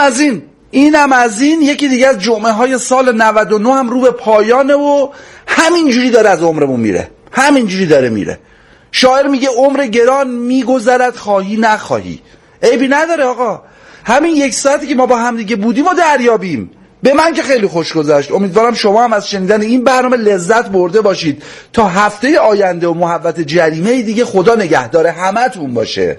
اینم از این. یکی دیگه از جمعه های سال 99 هم رو به پایانه و همینجوری داره از عمرمون میره، همینجوری داره میره. شاعر میگه عمر گران میگذرد خواهی نخواهی. عیبی نداره آقا، همین 1 ساعتی که ما با هم دیگه بودیم و دریابیم. به من که خیلی خوش گذشت. امیدوارم شما هم از شنیدن این برنامه لذت برده باشید. تا هفته آینده و محبت جریمه دیگه خدا نگهدار همتون باشه.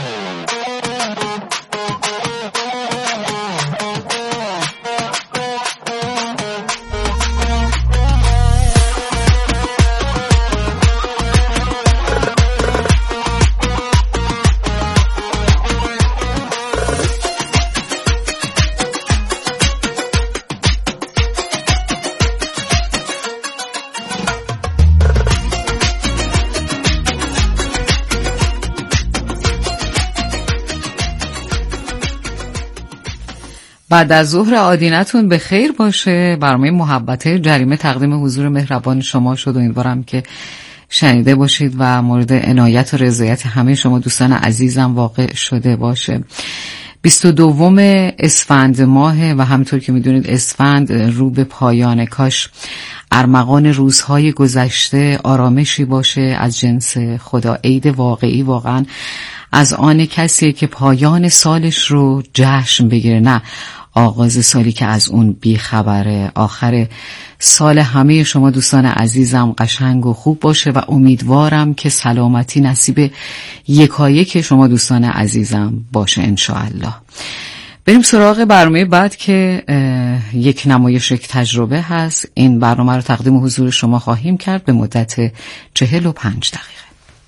بعد از ظهر آدینتون به خیر باشه. برنامه محبت جریمه تقدیم حضور مهربان شما شد و امیدوارم که شنیده باشید و مورد عنایت و رضایت همه شما دوستان عزیزم واقع شده باشه. 22 اسفند ماه و همونطور که میدونید اسفند رو به پایان. کاش ارمغان روزهای گذشته آرامشی باشه از جنس خدا. عید واقعی واقعا از آن کسیه که پایان سالش رو جشن بگیره، نه آغاز سالی که از اون بیخبره. آخر سال همه شما دوستان عزیزم قشنگ و خوب باشه و امیدوارم که سلامتی نصیب یکایک شما دوستان عزیزم باشه انشاءالله. بریم سراغ برنامه بعد که یک نمایش یک تجربه هست. این برنامه رو تقدیم حضور شما خواهیم کرد به مدت 45 دقیقه.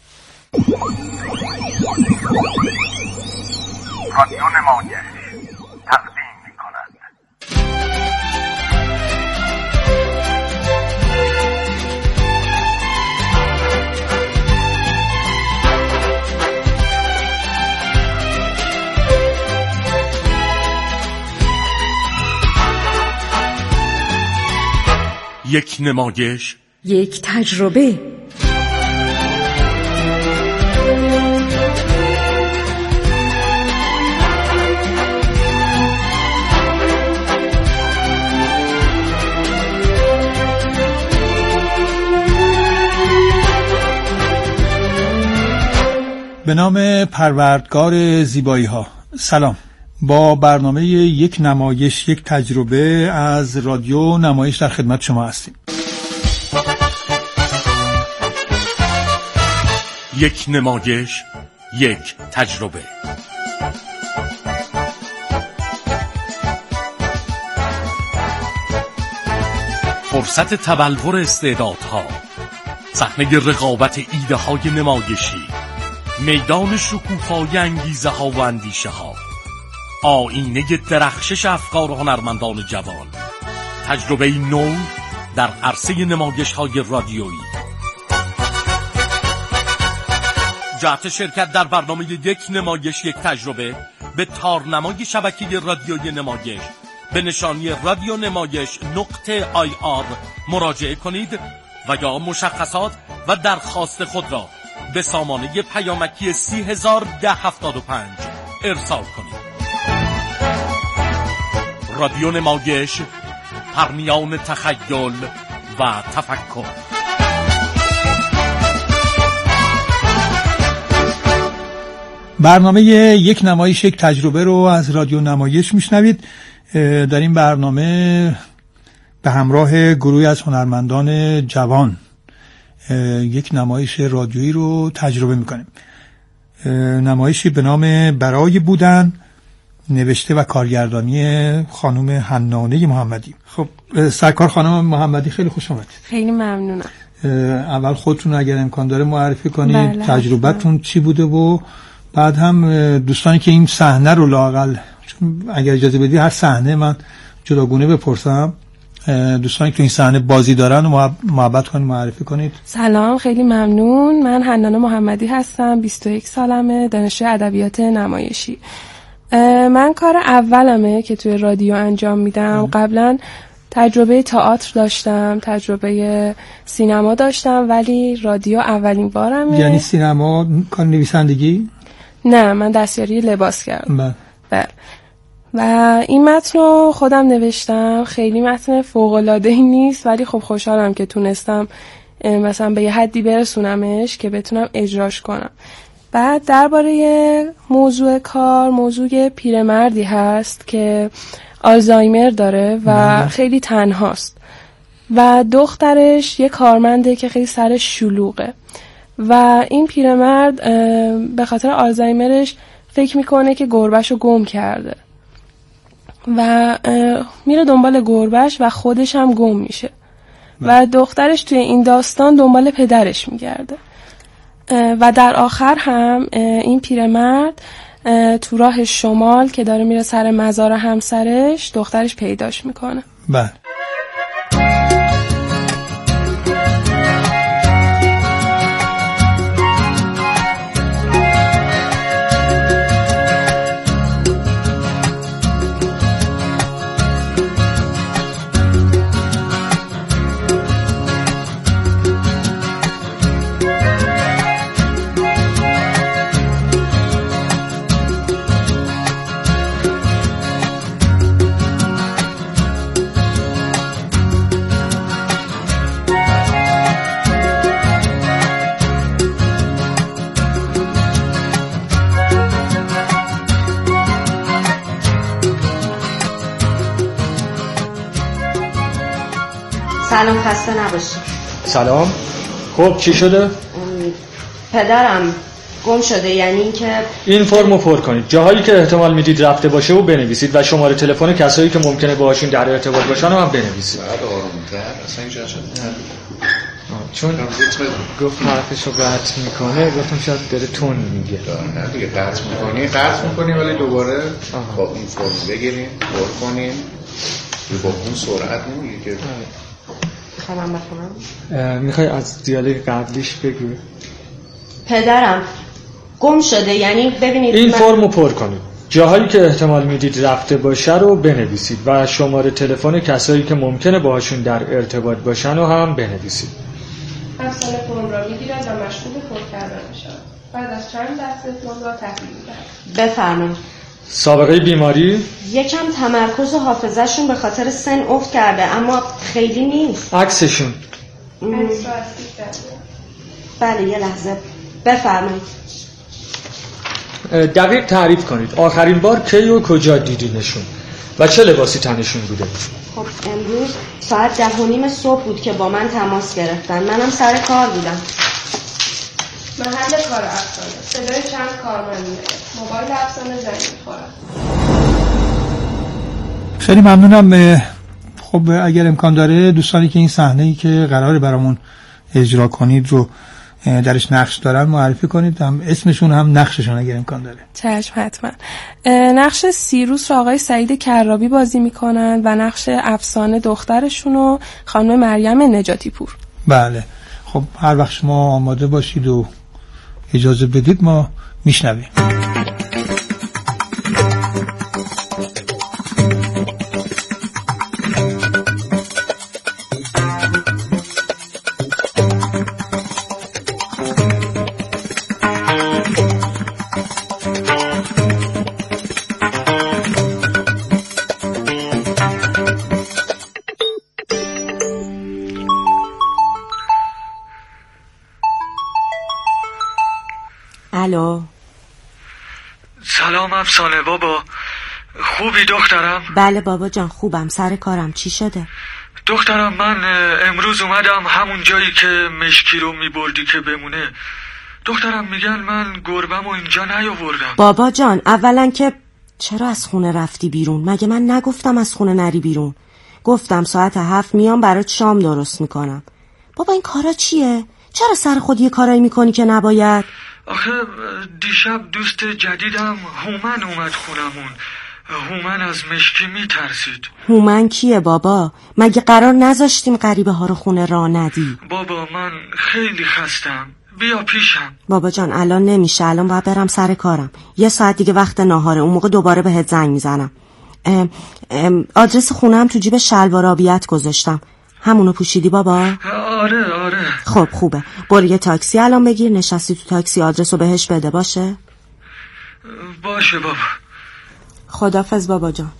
رادیو نمایش تقدیم می‌کند یک نمایش یک تجربه. به نام پروردگار زیبایی ها. سلام. با برنامه یک نمایش یک تجربه از رادیو نمایش در خدمت شما هستیم. یک نمایش یک تجربه. فرصت تبلور استعدادها، صحنه رقابت ایده های نمایشی، میدان شکوفای انگیزه ها و اندیشه ها، آینه درخشش افکار و هنرمندان جوان، تجربه نو در عرصه نمایش های رادیویی. جهت شرکت در برنامه یک نمایش یک تجربه به تارنمای شبکه رادیوی نمایش به نشانی رادیو نمایش .ir مراجعه کنید و یا مشخصات و درخواست خود را به سامانه پیامکی 301075 ارسال کنید. رادیو نمایش، پرنیان تخیل و تفکر. برنامه یک نمایش یک تجربه رو از رادیو نمایش میشنوید. در این برنامه به همراه گروهی از هنرمندان جوان یک نمایش رادیویی رو تجربه میکنیم. نمایشی به نام برای بودن، نوشته و کارگردانی خانم حنانه محمدی. خب سرکار خانم محمدی خیلی خوش آمدید. خیلی ممنونم. اول خودتون اگر امکان داره معرفی کنید. بله، تجربتون چی بوده و بعد هم دوستانی که این صحنه رو لااقل اگر اجازه بدی هر صحنه من جداگونه بپرسم، دوستانی که این صحنه بازی دارن و محبت کنید معرفی کنید. سلام، خیلی ممنون. من حنانه محمدی هستم، 21 سالمه، دانشجوی ادبیات نمایشی. من کار اولمه که توی رادیو انجام میدم. قبلا تجربه تئاتر داشتم، تجربه سینما داشتم، ولی رادیو اولین بارمه. یعنی سینما کار نویسندگی؟ نه، من دستیاری لباس کردم. بله. و این متن رو خودم نوشتم. خیلی متن فوق‌العاده‌ای نیست ولی خب خوشحالم که تونستم مثلا به یه حدی برسونمش که بتونم اجراش کنم. بعد درباره موضوع کار، موضوع پیرمردی هست که آلزایمر داره و خیلی تنهاست و دخترش یه کارمنده که خیلی سرش شلوغه و این پیرمرد به خاطر آلزایمرش فکر میکنه که گربهشو گم کرده و میره دنبال گربهش و خودش هم گم میشه و دخترش توی این داستان دنبال پدرش میگرده و در آخر هم این پیرمرد تو راه شمال که داره میره سر مزار همسرش دخترش پیداش میکنه. بله. سلام، خسته نباشی. سلام. خب چی شده؟ پدرم گم شده، یعنی اینکه این فرمو پر کنید، جاهایی که احتمال میدید رفته باشه رو بنویسید و شماره تلفن کسایی که ممکنه باهاشون در ارتباط باشن رو هم بنویسید. بعد آروم‌تر اصلا اینجا شد. چون گفت حرفشو قطع میکنه، گفتم شاید داره تون میگه. نه دیگه قطع میکنی ولی دوباره با این فرم بگیریم پر کنیم. با اون سرعت نمیگه که خواهم بخونم. میخوای از دیالوگ قبلیش بگی؟ پدرم گم شده، یعنی ببینید این فرمو پر کنید، جاهایی که احتمال میدید رفته باشه رو بنویسید و شماره تلفن کسایی که ممکنه باهاشون در ارتباط باشن رو هم بنویسید. افسانه فرم را میگیرد و مشغول پر کردن میشود. بعد از چند دسته فرم را تحویل میدهد. بفرمایید. سابقه بیماری؟ یکم تمرکز و حافظه‌شون به خاطر سن افت کرده اما خیلی نیست. عکسشون؟ بله یه لحظه. بفرمایید. دقیق تعریف کنید آخرین بار کی و کجا دیدینشون و چه لباسی تنشون بوده؟ خب امروز ساعت 10:30 صبح بود که با من تماس گرفتن. منم سر کار بودم. محل کار افسانه. صدای چند کارمند میاد. موبایل افسانه زنگ می‌خوره. خیلی ممنونم. خب اگر امکان داره دوستانی که این صحنه‌ای که قراره برامون اجرا کنید رو درش نقش دارن معرفی کنید، هم اسمشون هم نقششون اگر امکان داره. چشم حتما. نقش سیروس رو آقای سعید کرابی بازی میکنن و نقش افسانه دخترشون رو خانم مریم نجاتی پور. بله. خب هر وقت شما آماده باشید و اجازه بدید ما میشنویم. الو. سلام افسانه بابا، خوبی دخترم؟ بله بابا جان خوبم، سر کارم. چی شده؟ دخترم من امروز اومدم همون جایی که مشکی رو میبردی که بمونه. دخترم میگن من گربم و اینجا نیاوردم. بابا جان اولا که چرا از خونه رفتی بیرون؟ مگه من نگفتم از خونه نری بیرون؟ گفتم ساعت 7 میام برات شام درست میکنم. بابا این کارا چیه؟ چرا سر خود یه کارایی میکنی که نباید؟ آخه دیشب دوست جدیدم هومن اومد خونمون. هومن از مشکی میترسید. هومن کیه بابا؟ مگه قرار نذاشتیم غریبه ها رو خونه راه ندی؟ بابا من خیلی خستم، بیا پیشم. بابا جان الان نمیشه، الان باید برم سر کارم. یه ساعت دیگه وقت ناهاره، اون موقع دوباره بهت زنگ میزنم. آدرس خونم تو جیب شلوار آبیت گذاشتم. همونو پوشیدی بابا؟ آره. خب خوبه، برو یه تاکسی الان بگیر، نشستی تو تاکسی آدرسو بهش بده. باشه بابا. خدافظ بابا جان.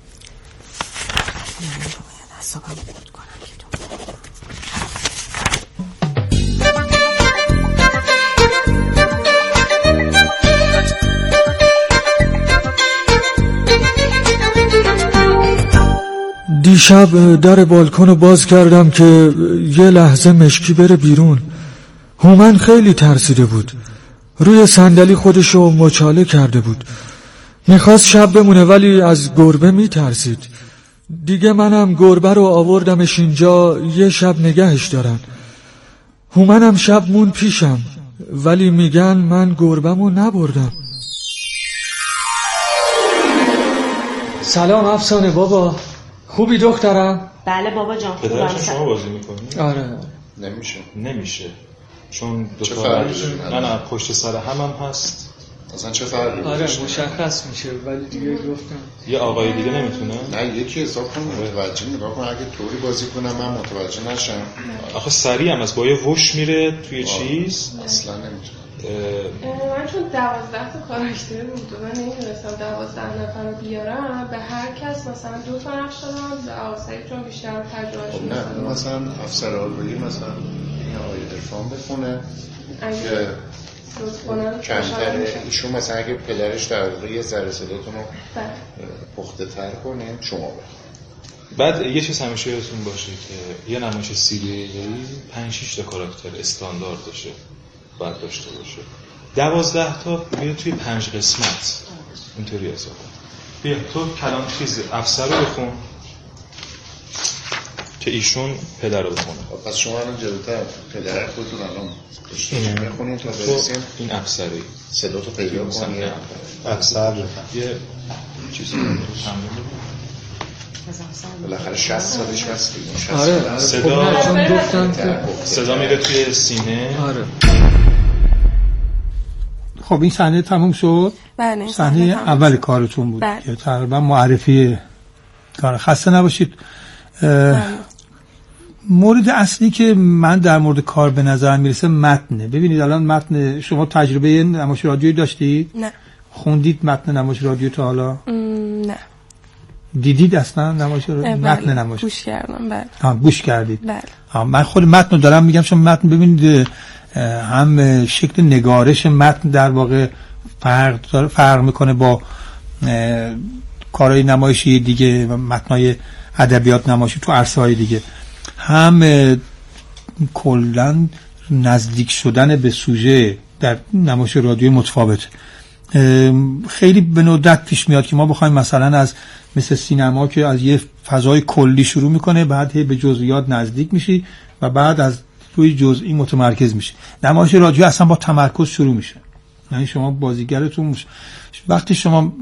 دیشب در بالکن رو باز کردم که یه لحظه مشکی بره بیرون. هومن خیلی ترسیده بود، روی صندلی خودشو مچاله کرده بود، میخواست شب بمونه ولی از گربه میترسید. دیگه منم گربه رو آوردمش اینجا یه شب نگهش دارن. هومنم شب مون پیشم ولی میگن من گربه‌مو نبردم. سلام افسانه بابا، خوبی دخترم؟ بله بابا جان خوبم. پدرش شما بازی میکنی؟ آره. نمیشه چون دو تا نه پشت سر هم هست. اصلا چه فرقی؟ آره مشخص میشه ولی دیگه گفتم یه آقای دیگه نمیتونه؟ نه یکی حساب کن متوجه نگاه کن، اگه طوری بازی کنم من متوجه نشم. آخه سریع هم از با یه وش میره توی چیز اصلا نمیتونه. من چون 12 تا کاراکتر بود و من نمیدونستم 12 نفر رو بیارم، به هر کس مثلا 2 تا نقش دادم، به آقای چون بیشتر تجربه‌اش نه مثلا افسر آلویی مثلا این آقای عرفان بخونه که کمتره ایشون مثلا اگه پدرش در واقع یه ذره صداتون رو پخته تر کنه شما بخونه. بعد یه چیز همیشه یادتون باشه که یه نمایش 30 دقیقه‌ای 5-6 تا کاراکتر استاندارد داشته باید داشته باشه. 12 تا بیا توی 5 قسمت اینطوری حساب کن. بیا تو کلام چیز افسر رو بخون که ایشون پدر رو بخونه. پس شما الان جلوتر پدر خودتون الان بخونید تا برسیم این افسری صدا تو پیدا کنید. افسر یه چیزی رو تمرین بالاخره 60 سالش هست. آره صدا چون گفتن که صدا میره توی سینه. آره. خب این صحنه تموم شد. بله صحنه اول کارتون بود که تقریبا معرفی کار. خسته نباشید. مورد اصلی که من در مورد کار به نظر میرسه متنه. ببینید الان متن، شما تجربه نمایش رادیویی داشتید؟ نه. خوندید متن نمایش رادیو تا حالا؟ نه. دیدید اصلا نمایش رادیو؟ متن نمایش گوش کردم. بله. گوش کردید. بله. من خود متن رو دارم میگم، چون متن ببینید هم شکل نگارش متن در واقع فرق میکنه با کارهای نمایشی دیگه و متنای ادبیات نمایشی تو عرصه‌های دیگه. هم کلاً نزدیک شدن به سوژه در نمایش رادیویی متفاوت. خیلی به ندرت پیش میاد که ما بخوایم مثلا از مثل سینما که از یه فضای کلی شروع میکنه بعد به جزئیات نزدیک میشی و بعد از روی جزئی متمرکز میشه. نمایش رادیو اصلا با تمرکز شروع میشه. یعنی شما بازیگرتون وقتی شما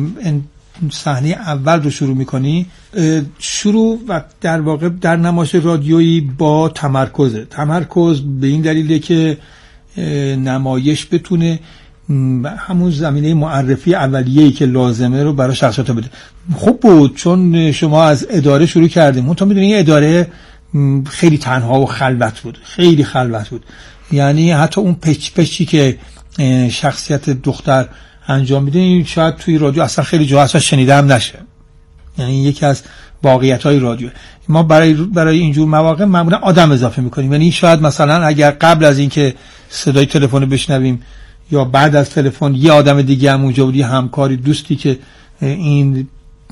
صحنه اول رو شروع میکنی، شروع و در واقع در نمایش رادیویی با تمرکز به این دلیله که نمایش بتونه همون زمینه معرفی اولیه‌ای که لازمه رو برای شخصیت بده. خوب بود چون شما از اداره شروع کردیم. من تا میدونی این اداره خیلی تنها و خلوت بود. یعنی حتی اون پچی که شخصیت دختر انجام میده این شاید توی رادیو اصلا خیلی جا اصلا شنیده هم نشه. یعنی یکی از واقعیت‌های رادیو. ما برای اینجور مواقع معمولا آدم اضافه میکنیم. یعنی شاید مثلا اگر قبل از اینکه صدای تلفن رو بشنویم یا بعد از تلفن یه آدم دیگه هم اونجا بود، یه همکاری دوستی که این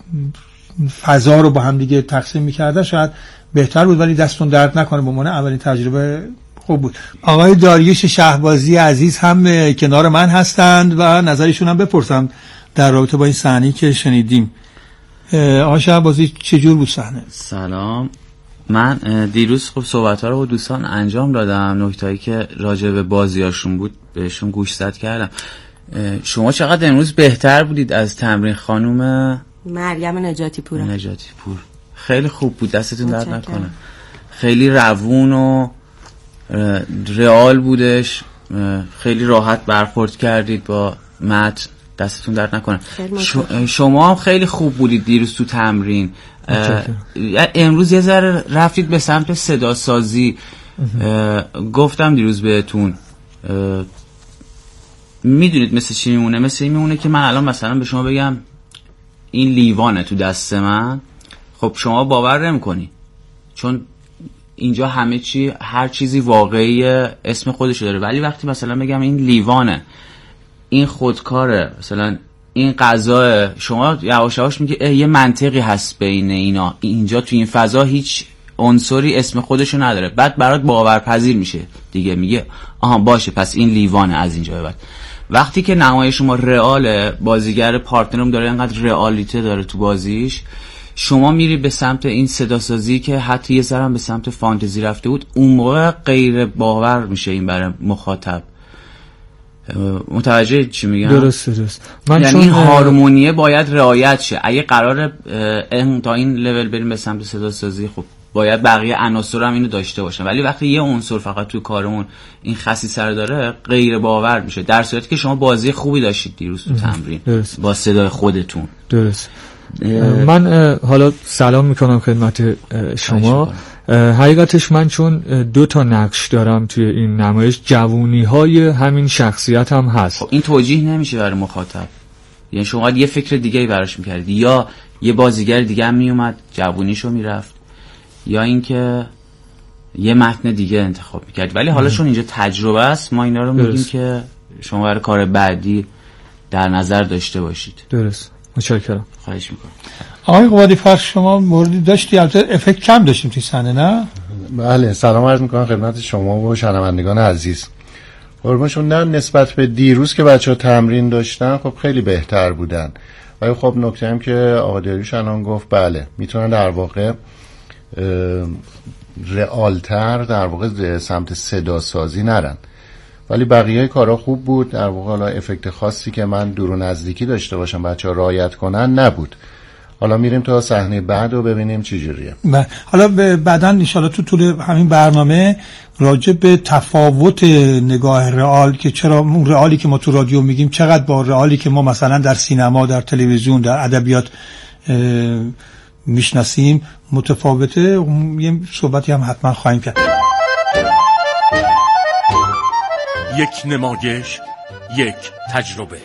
فضا رو با هم دیگه تقسیم می‌کردن شاید بهتر بود، ولی دستون درد نکنه. به عنوان اولین تجربه خوب بود. آقای داریوش شهبازی عزیز هم کنار من هستند و نظرشون هم بپرسم در رابطه با این صحنه‌ای که شنیدیم. آقای شهبازی چجور بود صحنه؟ سلام. من دیروز خب صحبت‌ها رو با دوستان انجام دادم، نکته‌ای که راجع به بازیاشون بود بهشون گوشزد کردم. شما چقدر امروز بهتر بودید از تمرین خانم مریم نجاتی پور. خیلی خوب بود، دستتون درد نکنه. خیلی روون و رئال بودش، خیلی راحت برخورد کردید با متن، دستتون درد نکنه. شما هم خیلی خوب بودید دیروز تو تمرین. امروز یه ذره رفتید به سمت صدا سازی. گفتم دیروز بهتون میدونید مثل چی میمونه؟ مثل این میمونه که من الان مثلا به شما بگم این لیوانه تو دست من، خب شما باور نمی‌کنی، چون اینجا همه چی، هر چیزی واقعی اسم خودشو داره. ولی وقتی مثلا بگم این لیوانه، این خودکاره، مثلا این غذا، شما یواش یواش میگه یه منطقی هست بین اینا. اینجا تو این فضا هیچ عنصری اسم خودشو نداره، بعد برات باورپذیر میشه دیگه، میگه آها باشه پس این لیوانه از اینجا به بعد. وقتی که نمایش شما رئاله، بازیگر پارتنرم داره اینقدر رئالیته داره تو بازیش، شما میری به سمت این صداسازی که حتی یه ذره به سمت فانتزی رفته بود، اون موقع غیر باور میشه این برای مخاطب. متوجه چی میگم؟ درست. من یعنی این هارمونیه باید رعایت شه. اگه قراره تا این لول بریم به سمت صداسازی، خب باید بقیه عناصر هم اینو داشته باشن. ولی وقتی یه عنصر فقط توی کارمون این خسیسه رو داره، غیر باور میشه. در صورتی که شما بازی خوبی داشتید دیروز تو تمرین با صدای خودتون. درست. من حالا سلام میکنم خدمت شما. حقیقتش من چون 2 نقش دارم توی این نمایش، جوونی های همین شخصیت هم هست. خب این توجیه نمیشه برای مخاطب، یعنی شما یه فکر دیگه براش میکردید، یا یه بازیگر دیگه هم میومد جوونیشو میرفت، یا اینکه یه متن دیگه انتخاب میکردید. ولی حالا چون اینجا تجربه است، ما اینا رو میگیم که شما برای کار بعدی در نظر داشته باشید. درست. متشکرم. خواهش میکنم. آقای قبادی فرش، شما موردی داشتی؟ البته افکت کم داشتیم توی صحنه، نه؟ بله، سلام عرض میکنم خدمت شما و شنوندگان عزیز. قربانشون، نه نسبت به دیروز که بچه‌ها تمرین داشتن خب خیلی بهتر بودن. ولی خب نکته هم که آقا داریوش الان گفت، بله میتونن در واقع رئالتر در واقع سمت صدا سازی نرن. ولی بقیه کارا خوب بود. در واقع حالا افکت خاصی که من دور و نزدیکی داشته باشم بچه‌ها رعایت کنن نبود. حالا میریم تا صحنه بعد و ببینیم چی جوریه. حالا بعداً ان شاءالله تو طول همین برنامه راجع به تفاوت نگاه رئال، که چرا اون رئالی که ما تو رادیو میگیم چقدر با رئالی که ما مثلا در سینما، در تلویزیون، در ادبیات میشناسیم متفاوته. یه صحبتی هم حتما خواهیم کرد. یک نمایش، یک تجربه.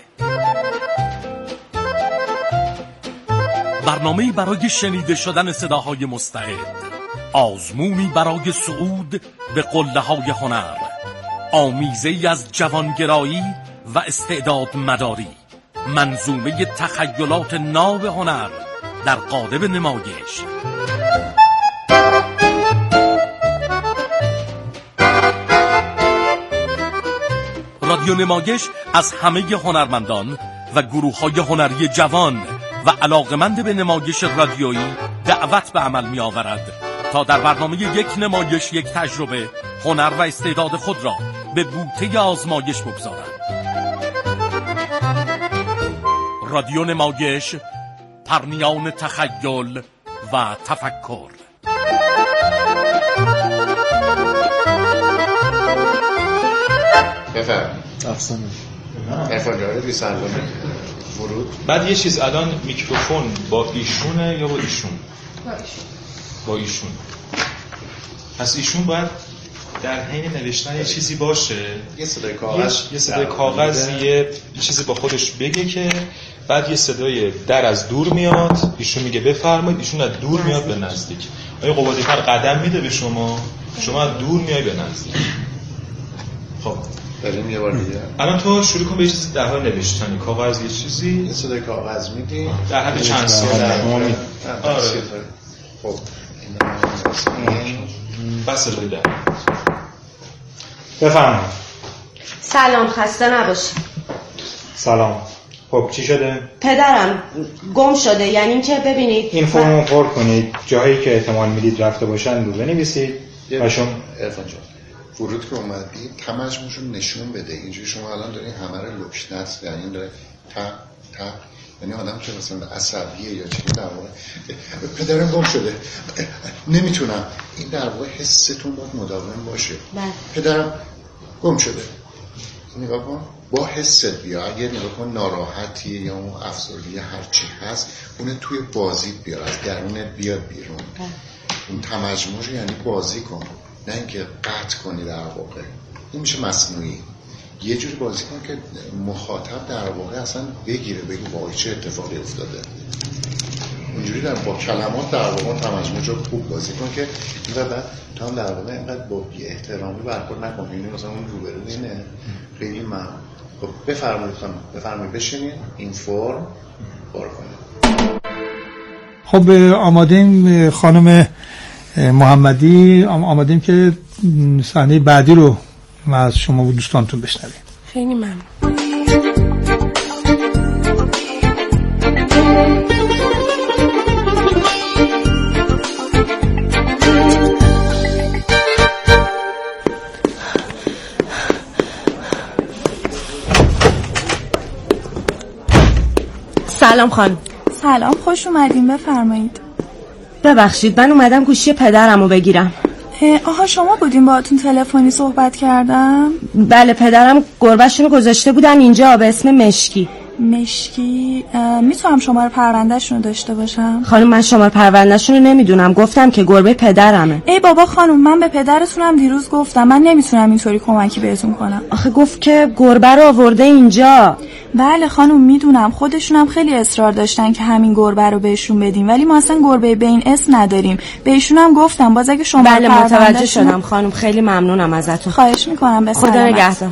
برنامه‌ای برای شنیده شدن صداهای مستعد، آزمونی برای صعود به قله‌های هنر، آمیزه‌ای از جوانگرایی و استعداد مداری، منظومه تخیلات ناب هنر در قالب نمایش. رادیو نمایش از همه هنرمندان و گروه‌های هنری جوان و علاقمند به نمایش رادیویی دعوت به عمل می آورد تا در برنامه یک نمایش یک تجربه هنر و استعداد خود را به بوته آزمایش بگذارند. رادیو نمایش، پرنیان تخیل و تفکر. بفرمایید. افرادی سلامه ورود. بعد یه چیز، الان میکروفون با ایشونه یا با ایشون؟ با ایشون. پس ایشون باید در حین نوشتن یه چیزی باشه، یه صدای کاغذ، یه صدای کاغذ، یه چیزی با خودش بگه، که بعد یه صدای در از دور میاد، ایشون میگه بفرمایید، ایشون از دور میاد به نزدیک. آیا قبادی فر قدم میده به شما، شما از دور میای به نزدیک. خب بریم یه بار دیگه. الان تو شروع کن به یه چیزی در حال نوشتن، کاغذ، یه چیزی، یه صدای کاغذ میدی در حد چند سال. آره. خب بس بده. بفرمایید. سلام، خسته نباشی. سلام. خب چی شده؟ پدرم گم شده. یعنی این که ببینید این فرمو پر کنید، جایی که احتمال میدید رفته باشن رو بنویسید. باشون عرفان جان، ورود که اومدی تمجموشون نشون بده. اینجوری شما الان دارین همه رو لکنت، یعنی داره تا یعنی آدم که مثلا عصبیه یا چیزی، در واقع پدرم گم شده نمیتونم، این در واقع حستون باید مداوم باشه. پدرم گم شده، نگاه کن با حست بیا. اگه نگاه کن ناراحتی یا اون افسردگی هر چی هست، اون توی بازی بیار، از درونت بیاد بیرون. اون تمجموش یعنی بازی کن، نه اینکه قطع کنی. در واقع این میشه مصنوعی. یه جوری بازی کن که مخاطب در واقع اصلا بگیره، بگه وای چه اتفاقی افتاده. اینجوری در با کلمات در واقع تمجمع رو خوب بازی کن که اینقدر بعد تو هم در واقع اینقدر با بی احترامی برخورد نکن. یعنی مثلا اون روبرو اینه خیلی من خب بفرمایید خانم بفرمایید بشینید این فرم کار کنید. خب آمادیم خانم محمدی، آمادیم که صحنه بعدی رو ما از شما و دوستانتون بشنویم. خیلی ممنون. سلام خانم. سلام، خوش اومدین، بفرمایید. ببخشید من اومدم گوشی پدرمو بگیرم. آها شما بودین باهاتون تلفنی صحبت کردم؟ بله پدرم گربه‌شونو گذاشته بودن اینجا به اسم مشکی. مشکی؟ میتونم شماره پروندهشونو داشته باشم؟ خانم من شماره پروندهشونو نمیدونم، گفتم که گربه پدرمه. ای بابا خانم من به پدرتونم دیروز گفتم من نمیتونم اینطوری کمکی بهتون کنم. آخه گفت که گربه رو آورده اینجا. بله خانم میدونم، خودشونم خیلی اصرار داشتن که همین گربه رو بهشون بدیم ولی ما اصلا گربه به این اسم نداریم. بهشونم گفتم باز اگه شما بله متوجه شدم خانم، خیلی ممنونم ازتون. خواهش میکنم، به خدا نگهدار.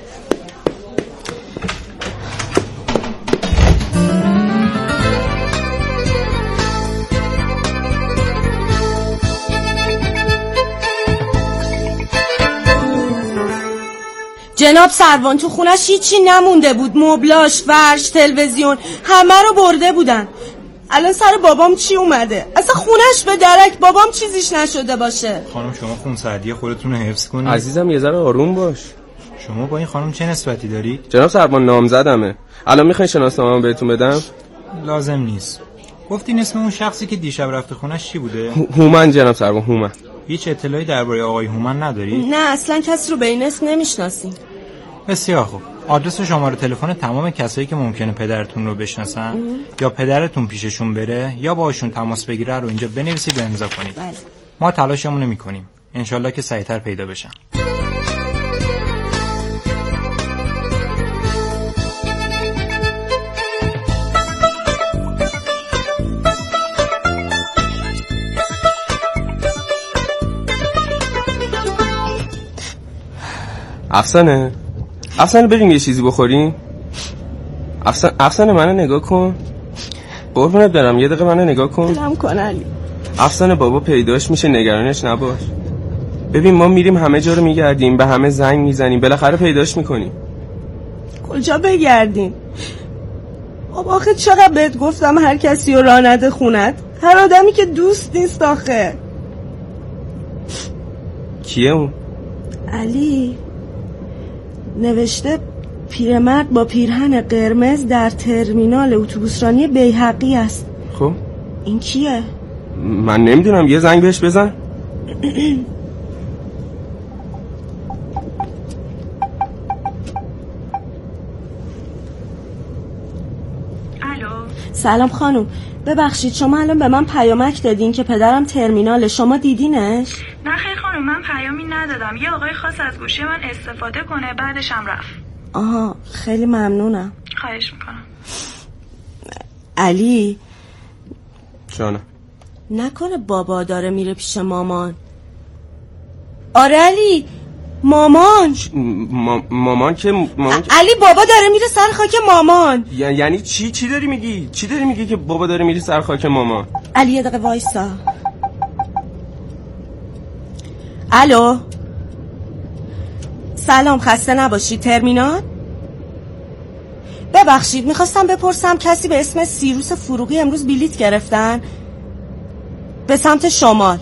جناب سروان تو خونش هیچی نمونده بود، مبلاش، فرش، تلویزیون همه رو برده بودن. الان سر بابام چی اومده؟ اصلا خونش به درک، بابام چیزیش نشده باشه. خانم شما خونسردی خودتون رو حفظ کنید. عزیزم یه ذره آروم باش. شما با این خانم چه نسبتی دارید؟ جناب سروان نامزدمه. الان میخواین شناسنامه‌مو بهتون بدم؟ لازم نیست. گفتین اسم اون شخصی که دیشب رفته خونش چی بوده؟ هومن جناب سروان، هومن. هیچ اطلاعی درباره آقای هومن نداری؟ نه اصلا کسی رو به این اسم نمیشناسیم. بسیار خوب. آدرس و شماره تلفن تمام کسایی که ممکنه پدرتون رو بشناسن یا پدرتون پیششون بره یا باشون تماس بگیره رو اینجا بنویسید و امضا کنید. بله. ما تلاشمون رو میکنیم. انشالله که سریعتر پیدا بشن. افسانه بریم یه چیزی بخوریم. افسانه منو نگاه کن، قربونت برم یه دقیقه منو نگاه کن. دلم کن علی. افسانه بابا پیداش میشه، نگرانش نباش. ببین ما میریم همه جا رو میگردیم، به همه زنگ میزنیم، بالاخره پیداش میکنیم. کجا بگردیم؟ بابا آخه چقدر بهت گفتم هر کسی رو راه نده خونت، هر آدمی که دوست نیست آخه. کیه اون؟ علی نوشته پیرمرد با پیرهن قرمز در ترمینال اتوبوسرانی بیهقی است. خب این کیه؟ من نمیدونم، یه زنگ بهش بزن. الو. سلام خانم، ببخشید شما الان به من پیامک دادین که پدرم ترمیناله، شما دیدینش؟ نه خیر خانم من پیامی ندادم، یه آقای خواست از گوشی من استفاده کنه بعدش هم رفت. آها خیلی ممنونم. خواهش میکنم. علی جانم نکنه بابا داره میره پیش مامان؟ آره علی مامان. مامان که علی بابا داره میره سر خاک مامان. یعنی چی داری میگی؟ چی داری میگی که بابا داره میره سر خاک مامان؟ علی یه دقیقه وایسا. الو سلام، خسته نباشی. ترمینال؟ ببخشید میخواستم بپرسم کسی به اسم سیروس فروغی امروز بلیت گرفتن به سمت شمال؟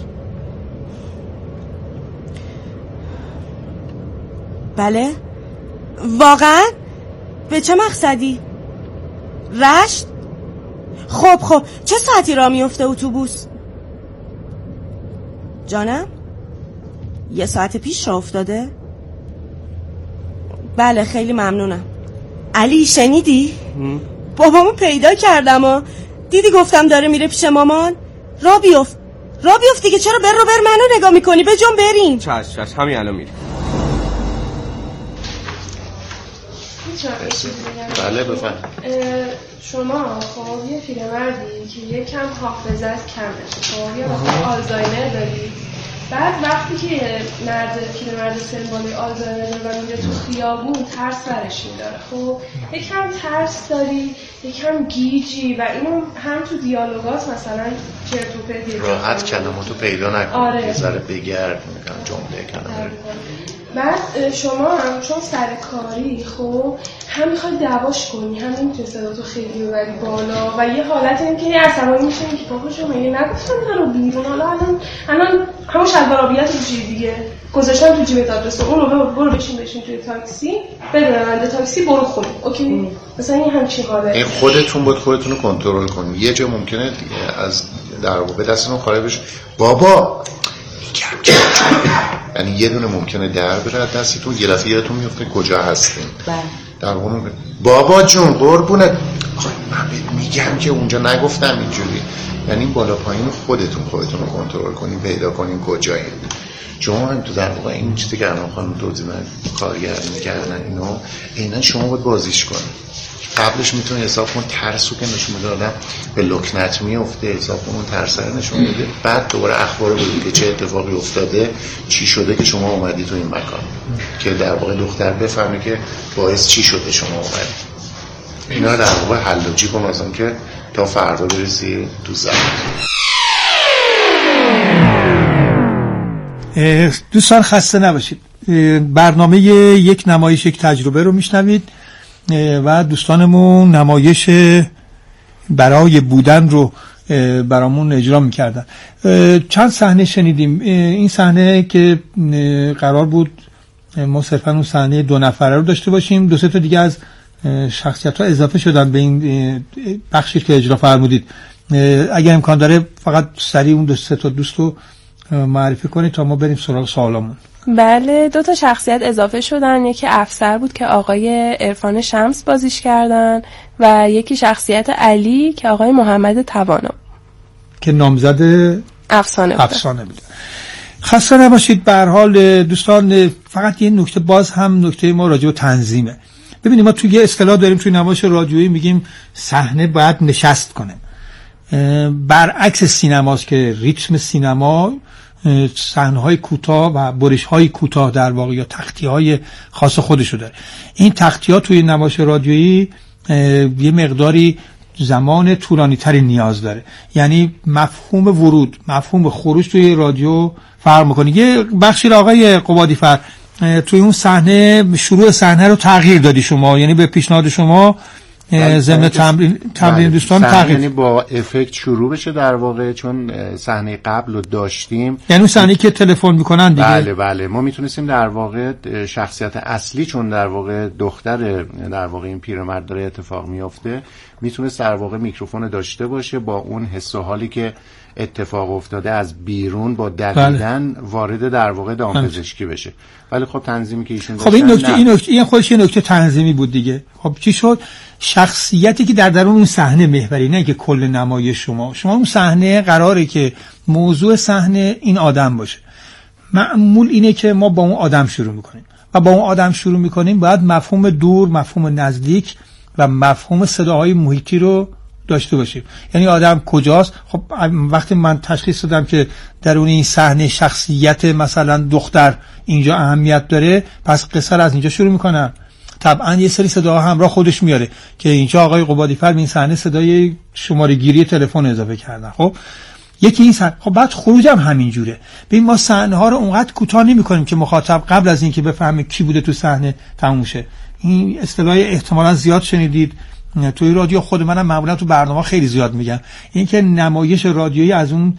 بله واقعا؟ به چه مقصدی؟ رشت؟ خب چه ساعتی راه میفته اتوبوس؟ جانم 1 ساعت پیش راه افتاده؟ بله خیلی ممنونم. علی شنیدی؟ بابامو پیدا کردم دیدی گفتم داره میره پیش مامان؟ راه بیفت دیگه، چرا بر منو نگاه میکنی؟ به جون بریم. چش همین الان میریم. میتونم چیزی بگم؟ بله بفهم. شما خب یه پیرمردی که یکم حافظت کمه، خب یه آلزایمر دارید، بعد وقتی که پیرمرد سنبالی آلزایمر داره و میره تو خیابون ترس برش میداره، خب یکم ترس داری، یکم گیجی و اینو هم تو دیالوگات مثلا چرت و پرت راحت کلماتو پیدا نکنی. آره. یه ذره بگرد میگم جمله کلمه. بعد شما هم چون سرکاری خب هم میخوای دعواش کنی، هم نمیتونی صداتو خیلی ببری بالا و یه حالت این که عصبانی میشه که بابا شما مگه نگفتم منو بیرون، حالا الان همون شلوارابیت رو چیه دیگه گذاشتم تو جیبت آدرس اونو برو بشین توی تاکسی، بدون راننده تاکسی برو خونه. اوکی مثلا این همچین حاله. این خودتون باید خودتون رو کنترل کنید. یه جا ممکنه از در واقع دستتون خارج بشه بابا یعنی یه دونه ممکنه در بره دستتون، یه دفعه یادتون میفته کجا هستین. در واقع بابا جون قربونت من میگم که اونجا نگفتم اینجوری. یعنی بالا پایین خودتون رو کنترل کنین، پیدا کنین کجایین. شما هم تو در واقع این چیزی که الان خانم توضیح کارگردانی می‌کردن اینو عیناً شما باید بازیش کنید. قبلش میتونه حساب کن ترسو که نشون میده آدم به لکنت میفته، حساب کن اون ترس رو نشون میده، بعد دوباره اخبار رو بگید که چه اتفاقی افتاده، چی شده که شما اومدی تو این مکان، که در واقع دختر بفهمه که باعث چی شده شما اومدی. اینا در واقع حل و جیب مثلا که تا فردا برسی تو زمان. دوستان خسته نباشید. برنامه یک نمایش یک تجربه رو میشنوید و دوستانمون نمایش برای بودن رو برامون اجرا میکردن. چند صحنه شنیدیم. این صحنه که قرار بود ما صرفا اون صحنه 2 نفره رو داشته باشیم، 2-3 تا دیگه از شخصیت ها اضافه شدن به این بخشی که اجرا فرمودید. اگر امکان داره فقط سریع اون 2-3 تا دوست رو معرفی کنید تا ما بریم سراغ سوالامون. بله 2 تا شخصیت اضافه شدن، یکی افسر بود که آقای عرفان شمس بازیش کردن و یکی شخصیت علی که آقای محمد توانا که نامزد افسانه بود. خسته نباشید. به هر حال دوستان فقط یه نکته، باز هم نکته ما راجع به تنظیمه. ببینید ما توی یه اصطلاح داریم توی نمایش رادیویی میگیم صحنه باید نشست کنه. برعکس سینماست که ریتم سینما صحنه‌های کوتاه و برش‌های کوتاه در واقع یا تختی‌های خاص خودشو داره. این تختی‌ها توی نمایش رادیویی یه مقداری زمان طولانی‌تری نیاز داره. یعنی مفهوم ورود، مفهوم خروج توی رادیو فرق می‌کنه. یه بخشی آقای قبادی فر توی اون صحنه شروع صحنه رو تغییر دادی شما، یعنی به پیشنهاد شما ضمن تمرین دوستان تغییر، یعنی با افکت شروع بشه در واقع، چون صحنه قبل رو داشتیم، یعنی اون صحنه که تلفن میکنن دیگه. بله ما میتونستیم در واقع شخصیت اصلی، چون در واقع دختر در واقع این پیرمرد داره اتفاق میفته، میتونست در واقع میکروفون داشته باشه با اون حس و حالی که اتفاق افتاده از بیرون با دویدن وارد در واقع دامپزشکی بشه. ولی خب تنظیمی که ایشون خب این خودش یه نکته تنظیمی بود دیگه. خب چی شد؟ شخصیتی که در درون اون صحنه محوری، نه که کل نمایش شما اون صحنه قراره که موضوع صحنه این آدم باشه. معمول اینه که ما با اون آدم شروع میکنیم و با اون آدم شروع میکنیم باید مفهوم دور، مفهوم نزدیک و مفهوم صداهای محیطی رو داشته باشیم. یعنی آدم کجاست. خب وقتی من تشخیص دادم که درون این صحنه شخصیت مثلا دختر اینجا اهمیت داره، پس قصه از اینجا شروع میکنم. طبعا یه سری صداها همراه خودش میاره که اینجا آقای قبادی فر این صحنه صدای شماره گیری تلفن اضافه کردن. خب یکی این صحنه. خب بعد خروجم همینجوره. ببین ما صحنه ها رو اونقدر کوتاه نمی‌کنیم که مخاطب قبل از اینکه بفهمه کی بوده تو صحنه تموم شه. این اصطلاح احتمالاً زیاد شنیدید توی رادیو، خود منم معمولا تو برنامه خیلی زیاد میگم، این که نمایش رادیویی از اون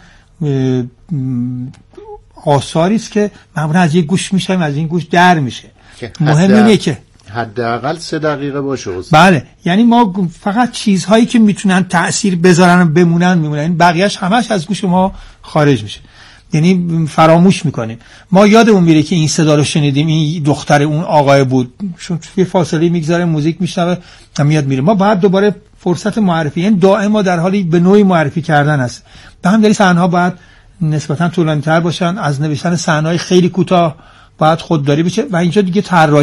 آثاری است که معمولا از یک گوش میشیم از این گوش در میشه. مهم اینه که حداقل 3 دقیقه باشه. بله، یعنی ما فقط چیزهایی که میتونن تأثیر بذارن و بمونن میمونن، این بقیه‌اش همش از گوش ما خارج میشه، یعنی فراموش میکنیم. ما یادمون میره که این صدا رو شنیدیم، این دختر اون آقای بود، چون یه فاصله میگذاره موزیک میشنوه و میاد میره. ما باید دوباره فرصت معرفی، یعنی دائما در حالی به نوعی معرفی کردن است. به هم دلیل صحنه‌ها باید نسبتا طولانی‌تر باشن، از نوشتن صحنه‌های خیلی کوتاه باید خودداری بشه و اینجا دیگه طراحی